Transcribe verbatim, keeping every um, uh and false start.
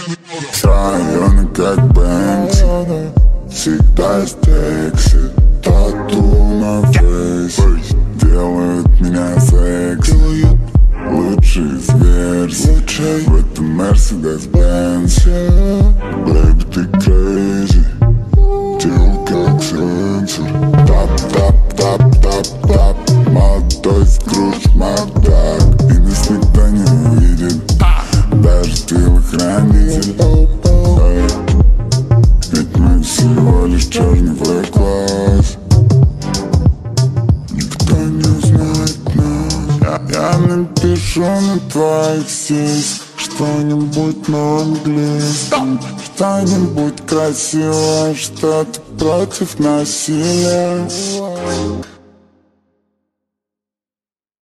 Районы как Бэнкси, всегда стекси. Тату на фейсе делают меня секси. Лучший из версий в этом Mercedes-Benz. Baby, ты crazy, тело как сенсор. Тап-тап-тап-тап-тап, молодой скрудж Макдак. И нас никто не увидит, даже телохранитель. Эй, ведь мы всего лишь черный флэк-класс. Никто не узнает нас. Я, я напишу на твоих сиськах что-нибудь на английском, что-нибудь красивое, что-то против насилия.